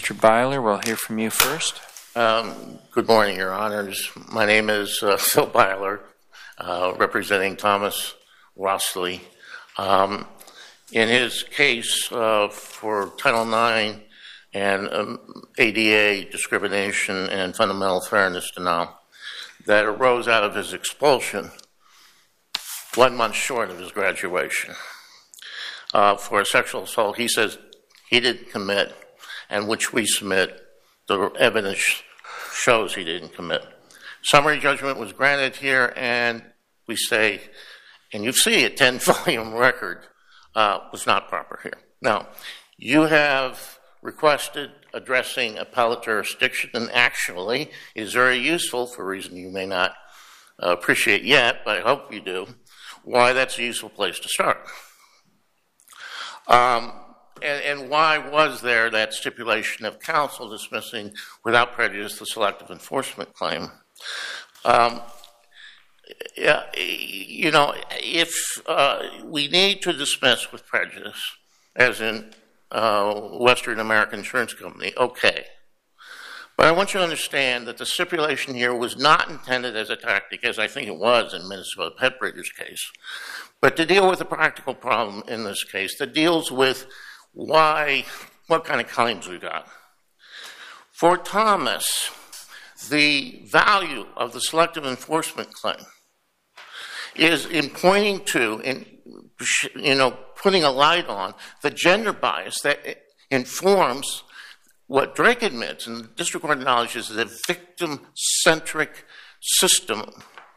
Mr. Byler, we'll hear from you first. Good morning, Your Honors. My name is Phil Byler, representing Thomas Rossley. In his case for Title IX and ADA discrimination and fundamental fairness denial that arose out of his expulsion 1 month short of his graduation for a sexual assault he says he didn't commit, and which we submit the evidence shows he didn't commit. Summary judgment was granted here, and we say, and you see a 10-volume record was not proper here. Now, you have requested addressing appellate jurisdiction, and actually is very useful for a reason you may not appreciate yet, but I hope you do, why that's a useful place to start. And why was there that stipulation of counsel dismissing without prejudice the selective enforcement claim? You know, if we need to dismiss with prejudice, as in Western American Insurance Company, okay. But I want you to understand that the stipulation here was not intended as a tactic, as I think it was in Minnesota Pet Breeders' case, but to deal with a practical problem in this case that deals with what kind of claims we got. For Thomas, the value of the selective enforcement claim is in pointing to, putting a light on the gender bias that informs what Drake admits, and the district court acknowledges, is a victim-centric system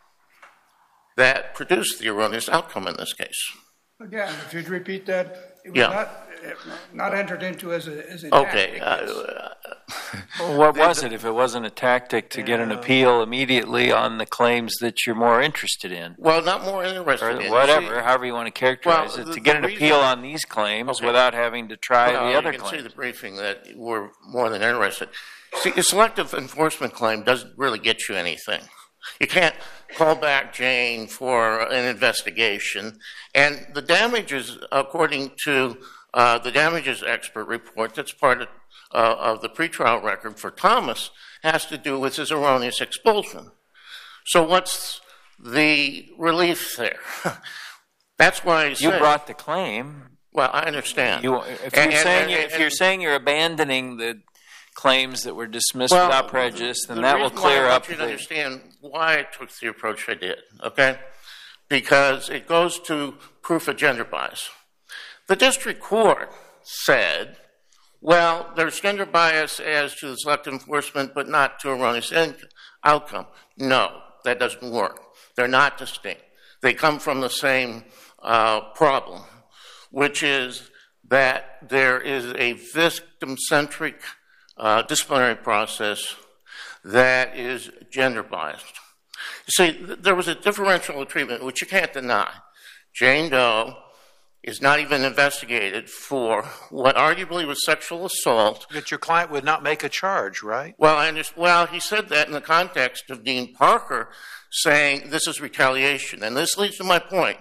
that produced the erroneous outcome in this case. Again, if you'd repeat that, it was not entered into as a okay. Well, what was it if it wasn't a tactic to get an appeal immediately on the claims that you're more interested in? Well, not more interested in. Whatever, however you want to characterize it, to get an appeal on these claims without having to try the other claims. You can see the briefing that we're more than interested. See, a selective enforcement claim doesn't really get you anything. You can't call back Jane for an investigation. And the damages, according to the damages expert report that's part of the pretrial record for Thomas, has to do with his erroneous expulsion. So what's the relief there? That's why I say... You brought the claim. Well, I understand. If you're saying you're abandoning the claims that were dismissed without prejudice, then that will clear up... I want you to understand why I took the approach I did, okay? Because it goes to proof of gender bias. The district court said, well, there's gender bias as to the selective enforcement, but not to erroneous outcome. No, that doesn't work. They're not distinct. They come from the same problem, which is that there is a victim-centric disciplinary process that is gender biased. You see, there was a differential treatment, which you can't deny. Jane Doe is not even investigated for what arguably was sexual assault. But your client would not make a charge, right? Well, he said that in the context of Dean Parker saying this is retaliation. And this leads to my point.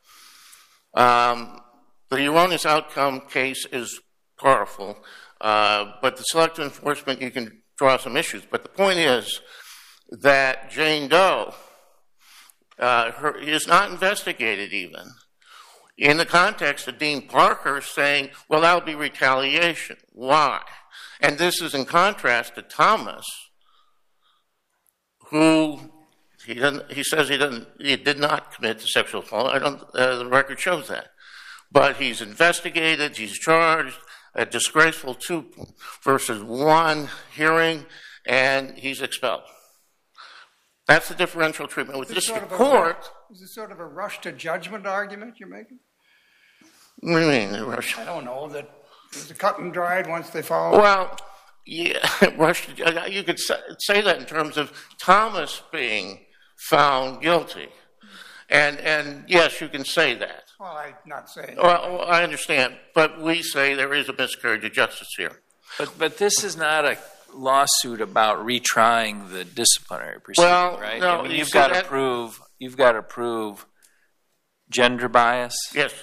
The erroneous outcome case is powerful, but the selective enforcement, you can draw some issues. But the point is that Jane Doe is not investigated even in the context of Dean Parker saying, well, that'll be retaliation. Why? And this is in contrast to Thomas, who he says he did not commit the sexual assault. The record shows that. But he's investigated, he's charged, a disgraceful 2 versus 1 hearing, and he's expelled. That's the differential treatment with district court. Is this sort of a rush to judgment argument you're making? What do you mean, rush? I don't know, that it was cut and dried once they followed. Well, yeah, rush to, you could say that in terms of Thomas being found guilty. And yes, you can say that. Well, I'm not saying. Well, I understand, but we say there is a miscarriage of justice here. But this is not a lawsuit about retrying the disciplinary proceeding, right? No, I mean, you've got to prove gender bias. Yes.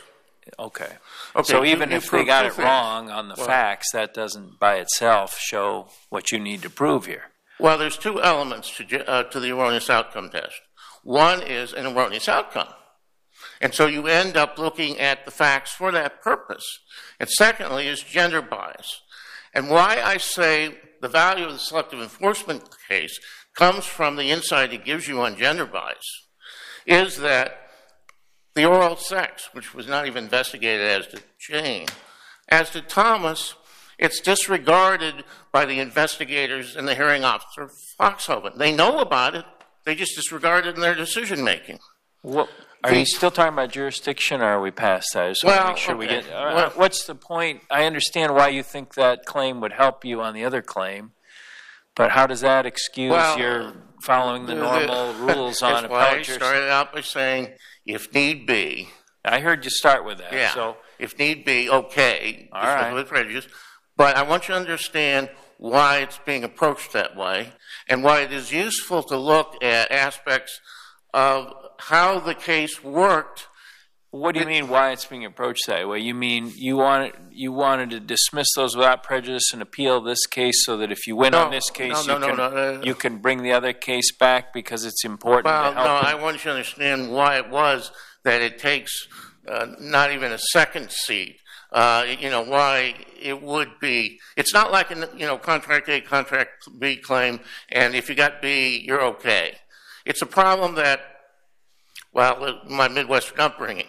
Okay. Okay, So even you if they proved got two it things. wrong on the facts, that doesn't by itself show what you need to prove here. Well, there's two elements to the erroneous outcome test. One is an erroneous outcome. And so you end up looking at the facts for that purpose. And secondly is gender bias. And why I say the value of the selective enforcement case comes from the insight it gives you on gender bias is that the oral sex, which was not even investigated as to Jane, as to Thomas, it's disregarded by the investigators and the hearing officer, Foxhoven. They know about it. They just disregard it in their decision-making. What, are you still talking about jurisdiction, or are we past that? I just want to make sure we get... what's the point? I understand why you think that claim would help you on the other claim, but how does that excuse your following the normal rules on appellate jurisdiction? I started out by saying, if need be... I heard you start with that. Yeah, so if need be, okay. All right. With prejudice. But I want you to understand why it's being approached that way and why it is useful to look at aspects of how the case worked. What do you mean why it's being approached that way? You mean you wanted to dismiss those without prejudice and appeal this case so that if you win on this case, you can bring the other case back because it's important to help them? I want you to understand why it was that it takes not even a second seat. Why it would be. It's not like contract A, contract B claim, and if you got B, you're okay. It's a problem that, my Midwestern upbringing.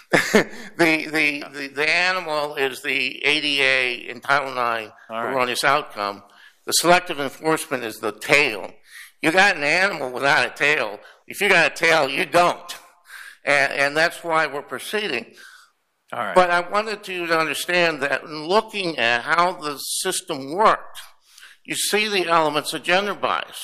The animal is the ADA in Title IX erroneous outcome. The selective enforcement is the tail. You got an animal without a tail. If you got a tail, you don't. And that's why we're proceeding. All right. But I wanted you to understand that in looking at how the system worked, you see the elements of gender bias.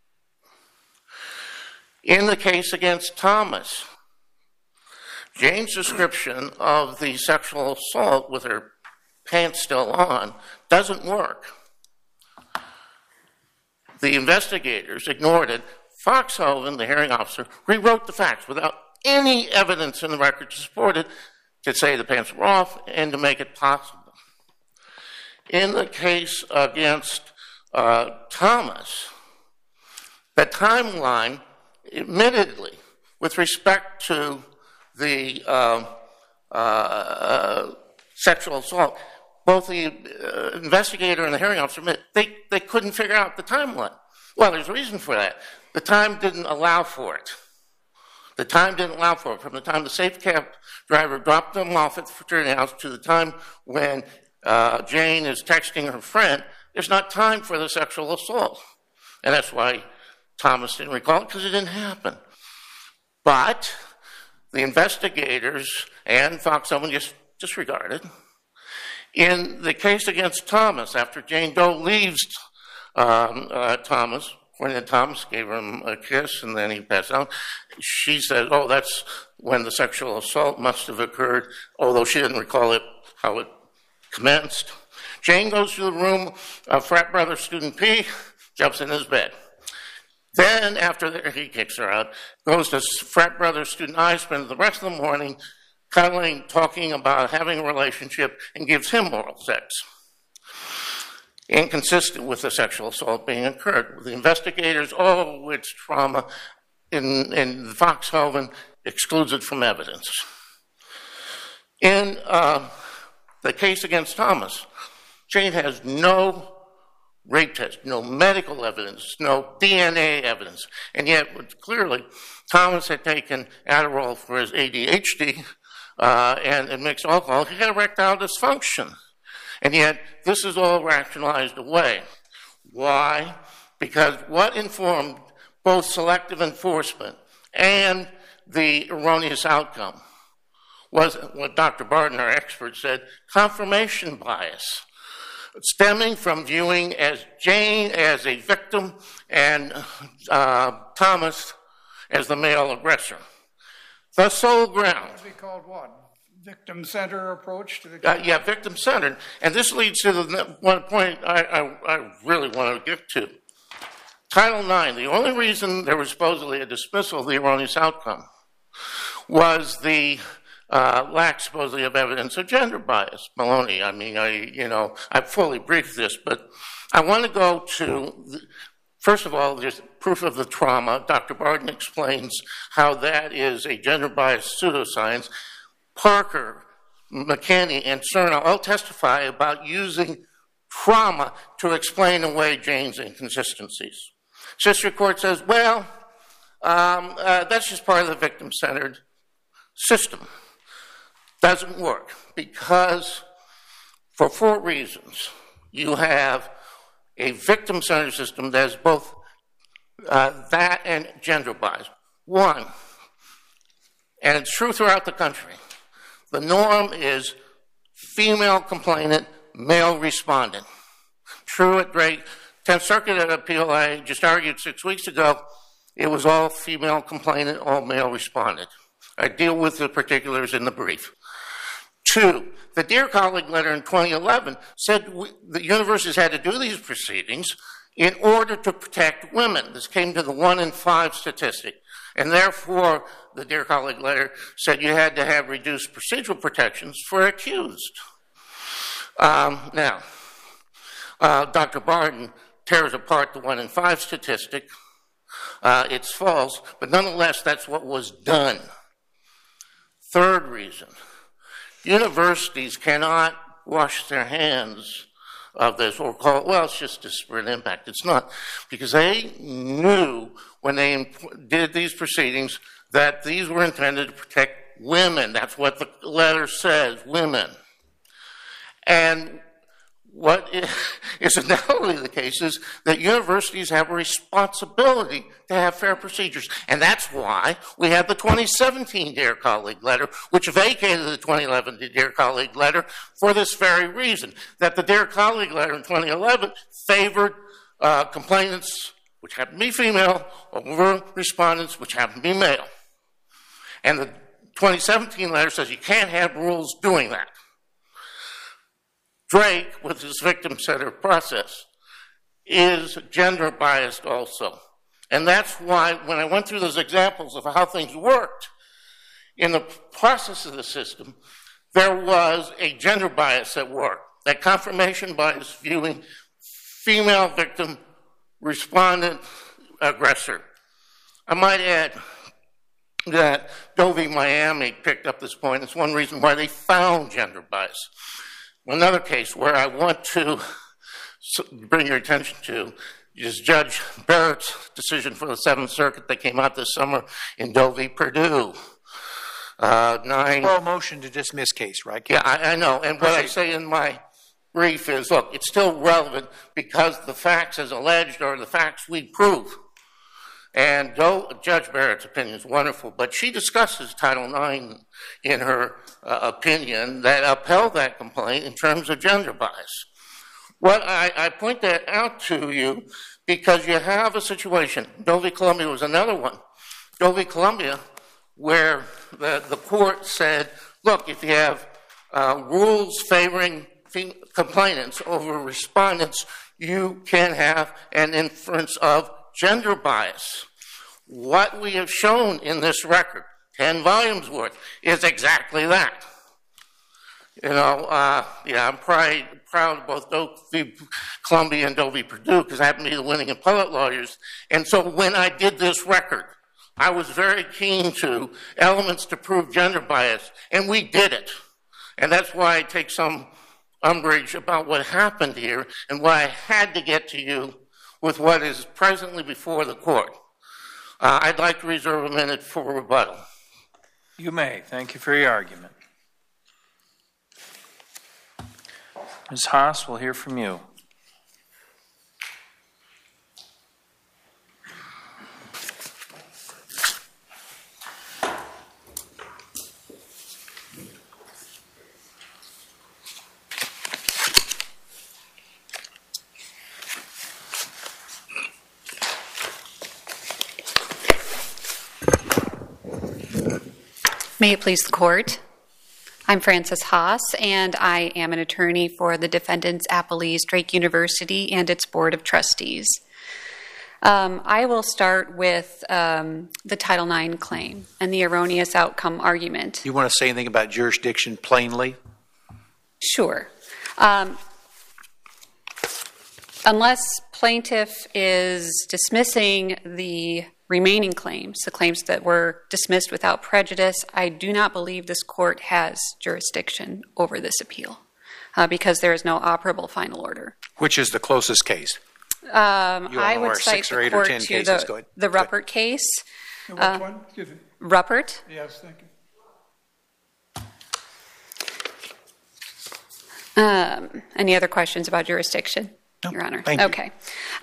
In the case against Thomas, Jane's description of the sexual assault with her pants still on doesn't work. The investigators ignored it. Foxhoven, the hearing officer, rewrote the facts without any evidence in the record to support it, to say the pants were off and to make it possible. In the case against Thomas, the timeline, admittedly, with respect to the sexual assault, both the investigator and the hearing officer admit they couldn't figure out the timeline. Well, there's a reason for that. The time didn't allow for it. The time didn't allow for it. From the time the safe cab driver dropped them off at the fraternity house to the time when Jane is texting her friend, there's not time for the sexual assault. And that's why Thomas didn't recall it, because it didn't happen. But the investigators and Foxhoven just disregarded. In the case against Thomas, after Jane Doe leaves Thomas, when Thomas gave him a kiss and then he passed out, she said, that's when the sexual assault must have occurred, although she didn't recall it, how it commenced. Jane goes to the room of frat brother student P, jumps in his bed. Then, after he kicks her out, goes to frat brother student I, spends the rest of the morning cuddling, talking about having a relationship, and gives him oral sex. Inconsistent with the sexual assault being occurred. The investigators, it's trauma, in Foxhoven excludes it from evidence. In the case against Thomas, Jane has no rape test, no medical evidence, no DNA evidence, and yet clearly Thomas had taken Adderall for his ADHD and mixed alcohol. He had erectile dysfunction. And yet, this is all rationalized away. Why? Because what informed both selective enforcement and the erroneous outcome was what Dr. Barton, our expert, said, confirmation bias, stemming from viewing as Jane as a victim and Thomas as the male aggressor. The sole ground. What is it called what? Victim-centered approach to the case? Victim-centered. And this leads to the one point I really want to get to. Title IX, the only reason there was supposedly a dismissal of the erroneous outcome was the lack supposedly of evidence of gender bias. Maloney, I mean, I've fully briefed this, but I want to go to, first of all, there's proof of the trauma. Dr. Barden explains how that is a gender bias pseudoscience. Parker, McKinney, and Cerna all testify about using trauma to explain away Jane's inconsistencies. Sister Court says, well, that's just part of the victim-centered system. Doesn't work because for 4 reasons. You have a victim-centered system that is both that and gender bias. One, and it's true throughout the country, the norm is female complainant, male respondent. True at Drake. 10th Circuit appeal I just argued 6 weeks ago, it was all female complainant, all male respondent. I deal with the particulars in the brief. 2, the Dear Colleague letter in 2011 said the universities had to do these proceedings in order to protect women. This came to the 1 in 5 statistic. And therefore, the Dear Colleague letter said you had to have reduced procedural protections for accused. Now, Dr. Barden tears apart the 1 in 5 statistic. It's false, but nonetheless, that's what was done. 3rd reason, universities cannot wash their hands of this or call it, well, it's just disparate impact. It's not, because they knew when they did these proceedings that these were intended to protect women. That's what the letter says, women. And what is undoubtedly the case is that universities have a responsibility to have fair procedures. And that's why we have the 2017 Dear Colleague letter, which vacated the 2011 Dear Colleague letter for this very reason, that the Dear Colleague letter in 2011 favored complainants, which happened to be female, over respondents, which happened to be male. And the 2017 letter says you can't have rules doing that. Drake, with his victim-centered process, is gender biased also. And that's why when I went through those examples of how things worked, in the process of the system, there was a gender bias at work. That confirmation bias viewing female victim, respondent, aggressor. I might add that Dovey Miami picked up this point. It's one reason why they found gender bias. Another case where I want to bring your attention to is Judge Barrett's decision for the 7th Circuit that came out this summer in Doe v. Purdue. Motion to dismiss case, right? Yeah, I know. And what I say in my brief is, look, it's still relevant because the facts as alleged are the facts we prove. And Judge Barrett's opinion is wonderful, but she discusses Title IX in her opinion that upheld that complaint in terms of gender bias. Well, I point that out to you because you have a situation. Doe v. Columbia was another one. Doe v. Columbia, where the court said, look, if you have rules favoring complainants over respondents, you can have an inference of gender bias. What we have shown in this record, 10 volumes worth, is exactly that. I'm proud of both Doe v. Columbia and Doe v. Purdue because I happen to be the winning appellate lawyers. And so when I did this record, I was very keen to elements to prove gender bias, and we did it. And that's why I take some umbrage about what happened here and why I had to get to you with what is presently before the court. I'd like to reserve a minute for rebuttal. You may. Thank you for your argument. Ms. Haas, we'll hear from you. May it please the court. I'm Frances Haas, and I am an attorney for the defendants Appalese Drake University and its Board of Trustees. I will start with the Title IX claim and the erroneous outcome argument. You want to say anything about jurisdiction plainly? Sure. Unless plaintiff is dismissing the remaining claims, the claims that were dismissed without prejudice, I do not believe this court has jurisdiction over this appeal because there is no operable final order. Which is the closest case? I would cite the court to the Ruppert case. Which one? Excuse me. Ruppert. Yes, thank you. Any other questions about jurisdiction, Your Honor? Thank you. Okay.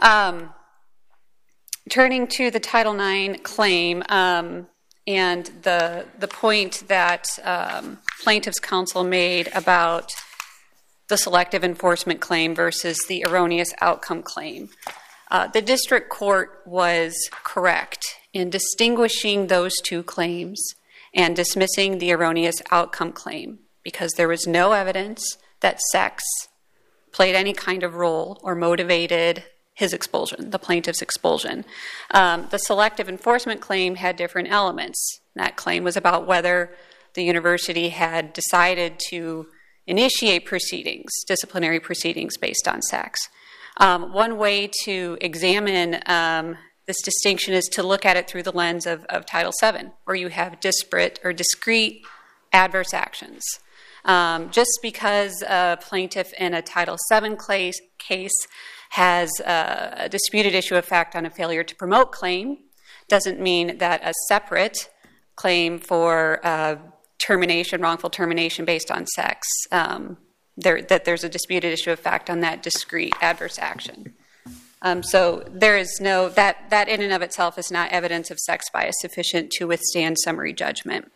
Turning to the Title IX claim and the point that plaintiff's counsel made about the selective enforcement claim versus the erroneous outcome claim. The district court was correct in distinguishing those two claims and dismissing the erroneous outcome claim because there was no evidence that sex played any kind of role or motivated his expulsion, the plaintiff's expulsion. The selective enforcement claim had different elements. That claim was about whether the university had decided to initiate proceedings, disciplinary proceedings based on sex. One way to examine this distinction is to look at it through the lens of Title VII, where you have disparate or discrete adverse actions. Just because a plaintiff in a Title VII case has a disputed issue of fact on a failure to promote claim doesn't mean that a separate claim for termination, wrongful termination based on sex, that there's a disputed issue of fact on that discrete adverse action. So there is no, that in and of itself is not evidence of sex bias sufficient to withstand summary judgment.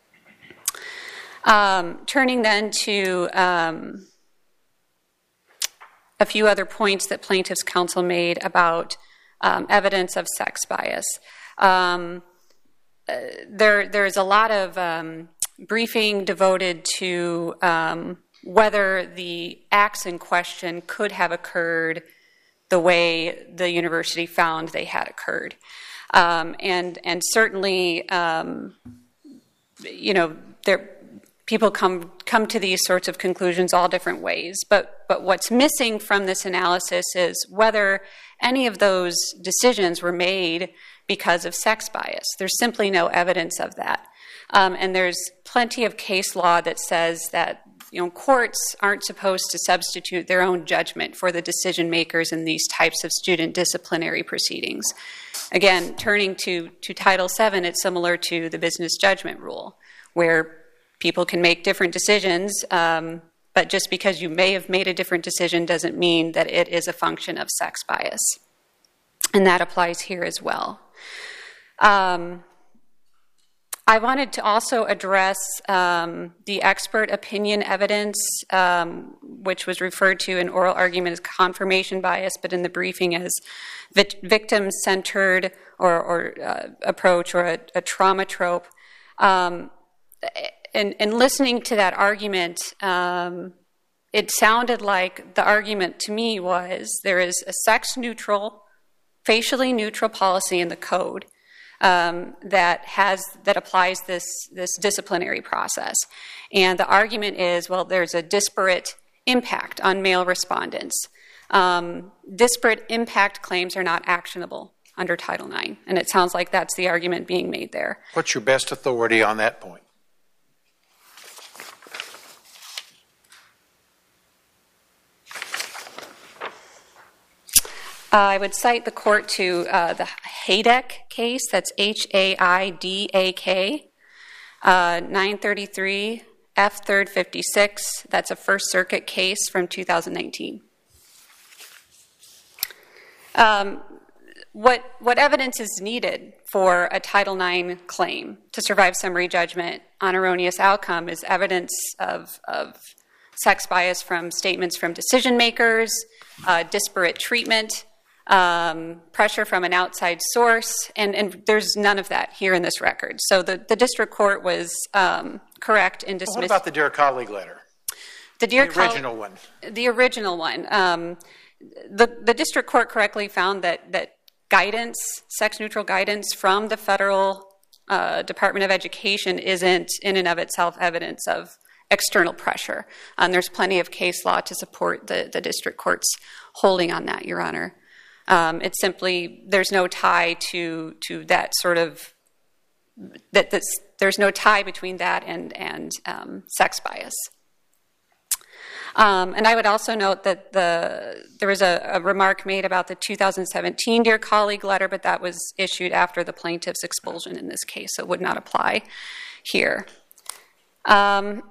Turning then to a few other points that plaintiff's counsel made about evidence of sex bias. There is a lot of briefing devoted to whether the acts in question could have occurred the way the university found they had occurred. And certainly, people come to these sorts of conclusions all different ways. But what's missing from this analysis is whether any of those decisions were made because of sex bias. There's simply no evidence of that. And there's plenty of case law that says that courts aren't supposed to substitute their own judgment for the decision makers in these types of student disciplinary proceedings. Again, turning to Title VII, it's similar to the business judgment rule, where people can make different decisions, but just because you may have made a different decision doesn't mean that it is a function of sex bias. And that applies here as well. I wanted to also address the expert opinion evidence, which was referred to in oral argument as confirmation bias, but in the briefing as victim-centered or approach or a trauma trope. And listening to that argument, it sounded like the argument to me was there is a sex-neutral, facially neutral policy in the code that applies this disciplinary process. And the argument is, well, there's a disparate impact on male respondents. Disparate impact claims are not actionable under Title IX, and it sounds like that's the argument being made there. What's your best authority on that point? I would cite the court to the Haydak case. That's H-A-I-D-A-K, 933 F. 3rd 56. That's a First Circuit case from 2019. What evidence is needed for a Title IX claim to survive summary judgment on erroneous outcome is evidence of sex bias from statements from decision makers, disparate treatment, pressure from an outside source, and there's none of that here in this record. So the district court was correct in dismissing. What about the Dear Colleague letter? The original one. The original one. The district court correctly found that guidance, sex-neutral guidance from the federal Department of Education isn't in and of itself evidence of external pressure. There's plenty of case law to support the district court's holding on that, Your Honor. It's simply, there's no tie to that sort of, there's no tie between that and sex bias. And I would also note that there was a remark made about the 2017 Dear Colleague letter, but that was issued after the plaintiff's expulsion in this case, so it would not apply here. And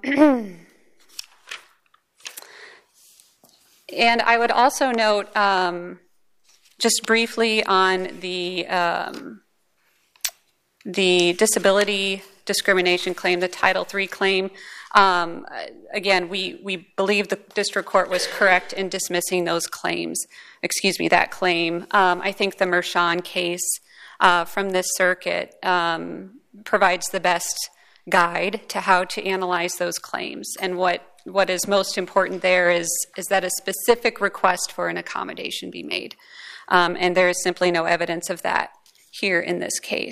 I would also note, just briefly on the disability discrimination claim, the Title III claim. Again, we believe the district court was correct in dismissing those claims. Excuse me, that claim. I think the Mershon case from this circuit provides the best guide to how to analyze those claims. And what is most important there is that a specific request for an accommodation be made. And there is simply no evidence of that here in this case.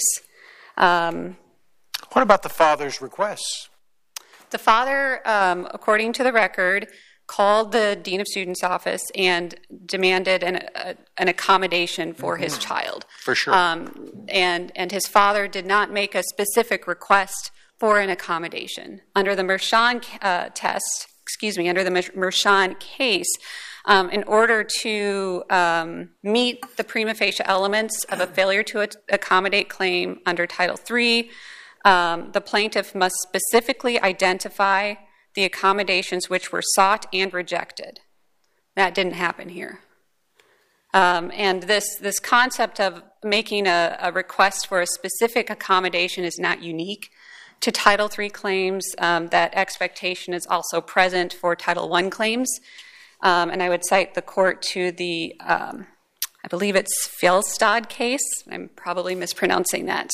What about the father's requests? The father, according to the record, called the Dean of Students' office and demanded an accommodation for his child. For sure. And his father did not make a specific request for an accommodation. Under the Mershon under the Mershon case, in order to meet the prima facie elements of a failure to accommodate claim under Title III, the plaintiff must specifically identify the accommodations which were sought and rejected. That didn't happen here. And this concept of making a request for a specific accommodation is not unique to Title III claims. That expectation is also present for Title I claims. And I would cite the court to the, I believe it's Fjellstad case. I'm probably mispronouncing that.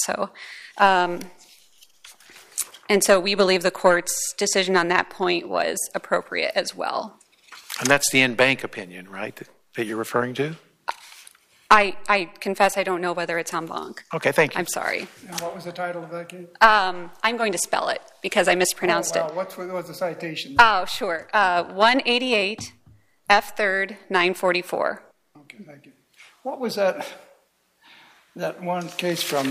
And so we believe the court's decision on that point was appropriate as well. And that's the en banc opinion, right, that you're referring to? I confess I don't know whether it's en banc. Okay, thank you. I'm sorry. And what was the title of that case? I'm going to spell it because I mispronounced it. What was the citation? Oh, sure. 188 F. 3rd 944. Okay, thank you. What was that one case from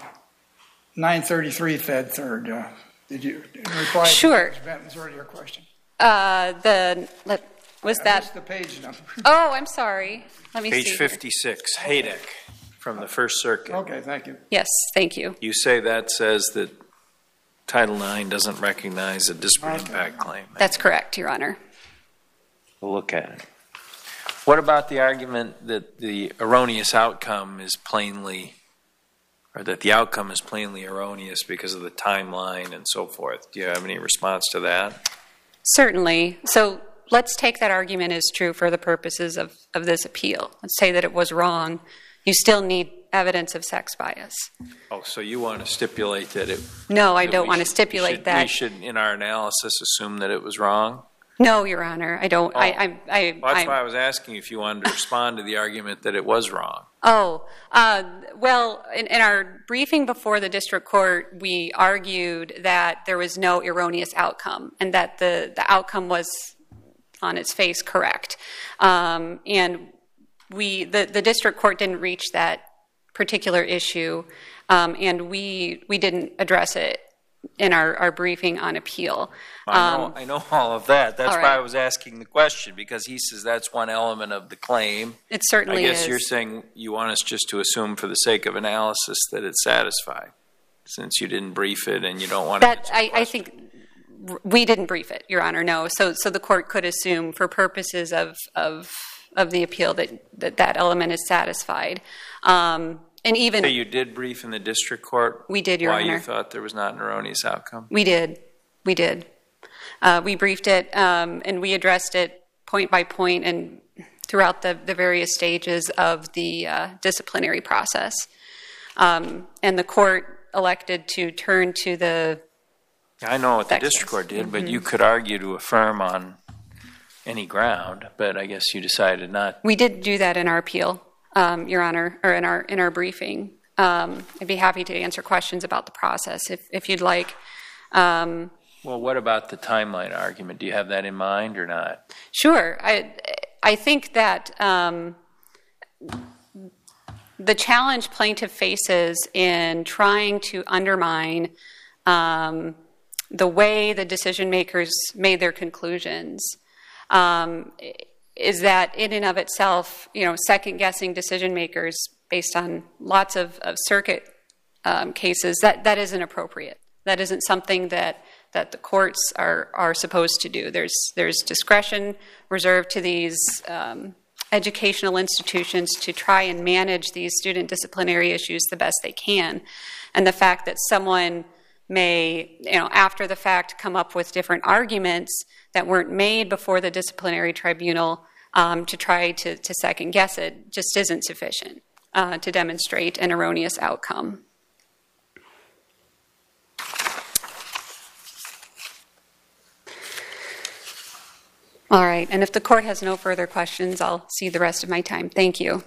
933 Fed 3rd? Did you reply sure. to Judge Benton's earlier question? Was that the page number? Oh, I'm sorry. Let me see. Page 56, Haydick from the First Circuit. Okay, thank you. Yes, thank you. You say that says that Title IX doesn't recognize a disparate impact claim. That's correct, Your Honor. We'll look at it. What about the argument that the erroneous outcome is plainly, or that the outcome is plainly erroneous because of the timeline and so forth? Do you have any response to that? Certainly. So let's take that argument as true for the purposes of this appeal. Let's say that it was wrong. You still need evidence of sex bias. Oh, so you want to stipulate that it... No, I don't want to stipulate that. We should, in our analysis, assume that it was wrong? No, Your Honor, I don't. Well, that's why I was asking if you wanted to respond to the argument that it was wrong. Oh, well, in our briefing before the district court, we argued that there was no erroneous outcome and that the outcome was on its face correct. And the district court didn't reach that particular issue, and we didn't address it in our briefing on appeal. I know all of that. That's right. why I was asking the question, because he says that's one element of the claim. It certainly is. I guess you're saying you want us just to assume for the sake of analysis that it's satisfied, since you didn't brief it and you don't want to... I think we didn't brief it, Your Honor, no. So the court could assume for purposes of the appeal that element is satisfied. And even... So you did brief in the district court? We did, Your Honor. Why you thought there was not an erroneous outcome? We did. We briefed it, and we addressed it point by point and throughout the various stages of the disciplinary process. And the court elected to turn to the... I know what the district court did, but you could argue to affirm on any ground, but I guess you decided not. We did do that in our appeal. Your Honor, or in our briefing. I'd be happy to answer questions about the process if you'd like. Well, what about the timeline argument? Do you have that in mind or not? Sure. I think that the challenge plaintiff faces in trying to undermine the way the decision makers made their conclusions is that in and of itself, second-guessing decision makers based on lots of circuit cases, that isn't appropriate. That isn't something that the courts are supposed to do. There's discretion reserved to these educational institutions to try and manage these student disciplinary issues the best they can. And the fact that someone may, after the fact, come up with different arguments that weren't made before the disciplinary tribunal to try to second guess it just isn't sufficient to demonstrate an erroneous outcome. All right, and if the court has no further questions, I'll cede the rest of my time. Thank you.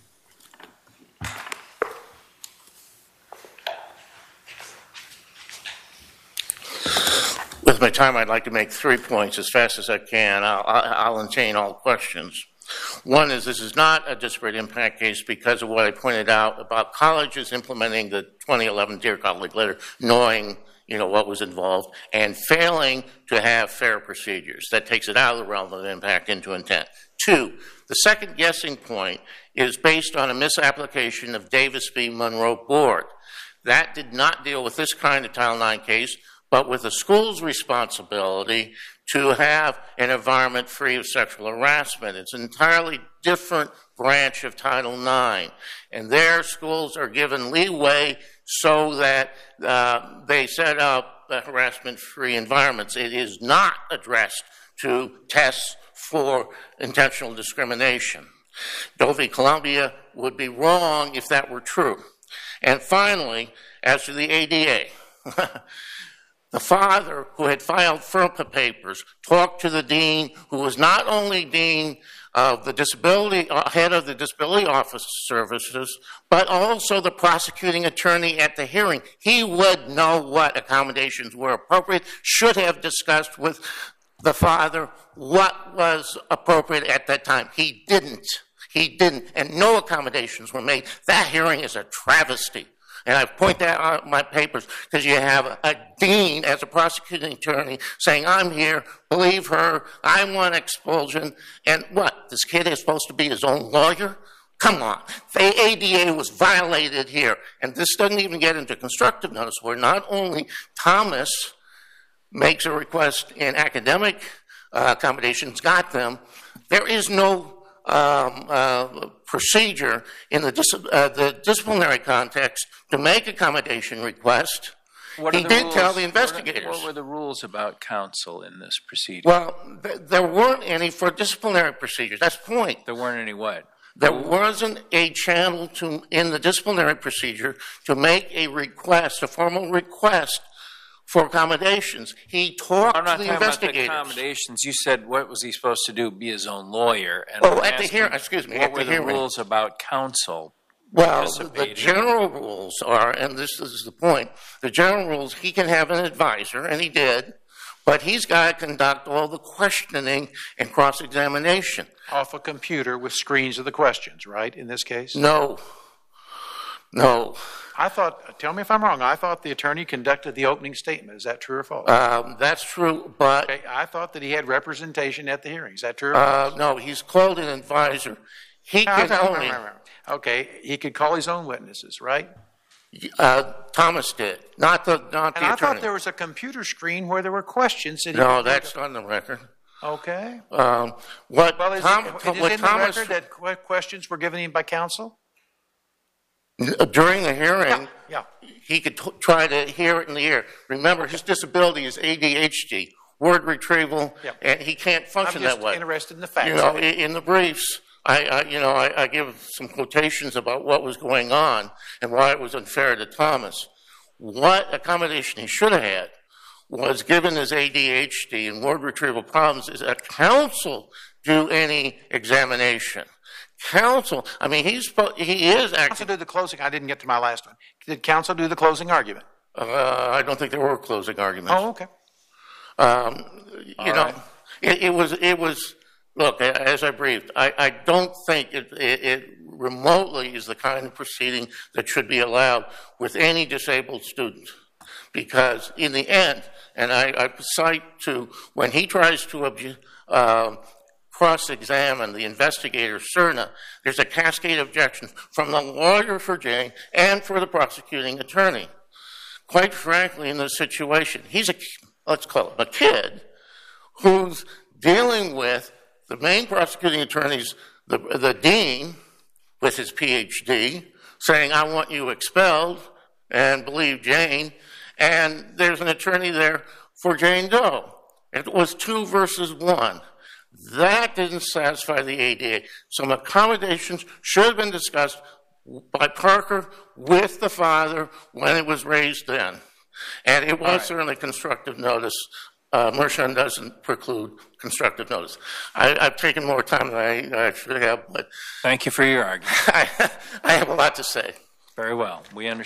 With my time, I'd like to make 3 points as fast as I can. I'll entertain all questions. One is this is not a disparate impact case because of what I pointed out about colleges implementing the 2011 Dear Colleague letter, knowing what was involved, and failing to have fair procedures. That takes it out of the realm of impact into intent. 2, the second guessing point is based on a misapplication of Davis v. Monroe Board. That did not deal with this kind of Title IX case, but with the school's responsibility to have an environment free of sexual harassment. It's an entirely different branch of Title IX. And their schools are given leeway so that they set up harassment-free environments. It is not addressed to tests for intentional discrimination. Doe v. Columbia would be wrong if that were true. And finally, as to the ADA, the father who had filed FERPA papers talked to the dean, who was not only dean of the disability, head of the disability office services, but also the prosecuting attorney at the hearing. He would know what accommodations were appropriate, should have discussed with the father what was appropriate at that time. He didn't, and no accommodations were made. That hearing is a travesty. And I point that out in my papers because you have a dean as a prosecuting attorney saying, I'm here, believe her, I want expulsion. And what? This kid is supposed to be his own lawyer? Come on. The ADA was violated here. And this doesn't even get into constructive notice where not only Thomas makes a request in academic accommodations, got them, there is no procedure in the disciplinary context to make accommodation request. He did tell the investigators. What were the rules about counsel in this procedure? Well, there weren't any for disciplinary procedures. That's the point. There weren't any what? There wasn't a channel in the disciplinary procedure to make a request, a formal request for accommodations. He talked to the investigators. I'm not talking about the accommodations. You said, what was he supposed to do? Be his own lawyer? And at the hearing, excuse me. What were the rules about counsel? Well, the general rules are, and this is the point, the general rules, he can have an advisor, and he did, but he's got to conduct all the questioning and cross-examination. Off a computer with screens of the questions, right, in this case? No. I thought, tell me if I'm wrong, I thought the attorney conducted the opening statement. Is that true or false? That's true, but... Okay, I thought that he had representation at the hearing. Is that true or false? No, he's called an advisor. He can only... Okay, he could call his own witnesses, right? Thomas did, not the attorney. And I thought there was a computer screen where there were questions. No, that's on the record. Okay. Is it in the record that questions were given him by counsel? During the hearing, yeah. He could try to hear it in the ear. Remember, his disability is ADHD, word retrieval, and he can't function that way. I'm just interested in the facts. In the briefs, I give some quotations about what was going on and why it was unfair to Thomas. What accommodation he should have had was, given his ADHD and word retrieval problems, is that counsel do any examination. counsel, I mean, he is acting. Counsel did the closing. I didn't get to my last one. Did counsel do the closing argument? I don't think there were closing arguments. Oh, okay. It was. Look, as I briefed, I don't think it remotely is the kind of proceeding that should be allowed with any disabled student, because in the end, and I cite to when he tries to cross-examine the investigator, Cerna, there's a cascade objection from the lawyer for Jane and for the prosecuting attorney. Quite frankly, in this situation, he's let's call him a kid who's dealing with the main prosecuting attorney's, the dean with his PhD, saying, I want you expelled, and believe Jane, and there's an attorney there for Jane Doe. It was 2 versus 1. That didn't satisfy the ADA. Some accommodations should have been discussed by Parker with the father when it was raised then. And it was certainly constructive notice. Mershon doesn't preclude constructive notice. I've taken more time than I should have, but thank you for your argument. I have a lot to say. Very well. We understand.